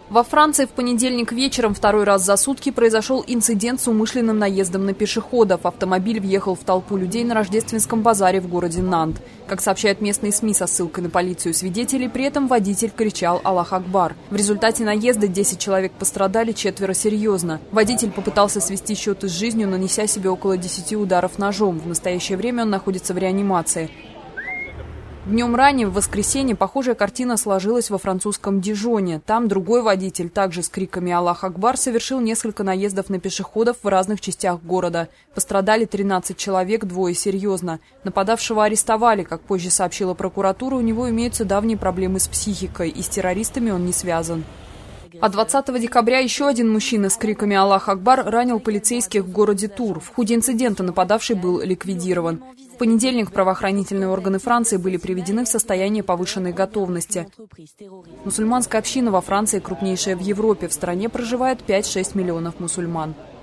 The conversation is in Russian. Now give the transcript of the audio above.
Во Франции в понедельник вечером второй раз за сутки произошел инцидент с умышленным наездом на пешеходов. Автомобиль въехал в толпу людей на рождественском базаре в городе Нант. Как сообщают местные СМИ со ссылкой на полицию свидетелей, при этом водитель кричал «Аллах Акбар». В результате наезда 10 человек пострадали, 4 серьезно. Водитель попытался свести счеты с жизнью, нанеся себе около 10 ударов ножом. В настоящее время он находится в реанимации. Днем ранее, в воскресенье, похожая картина сложилась во французском Дижоне. Там другой водитель, также с криками «Аллах Акбар», совершил несколько наездов на пешеходов в разных частях города. Пострадали 13 человек, 2 серьезно. Нападавшего арестовали. Как позже сообщила прокуратура, у него имеются давние проблемы с психикой, и с террористами он не связан. А 20 декабря еще один мужчина с криками «Аллах Акбар» ранил полицейских в городе Тур. В ходе инцидента нападавший был ликвидирован. В понедельник правоохранительные органы Франции были приведены в состояние повышенной готовности. Мусульманская община во Франции крупнейшая в Европе. В стране проживает 5-6 миллионов мусульман.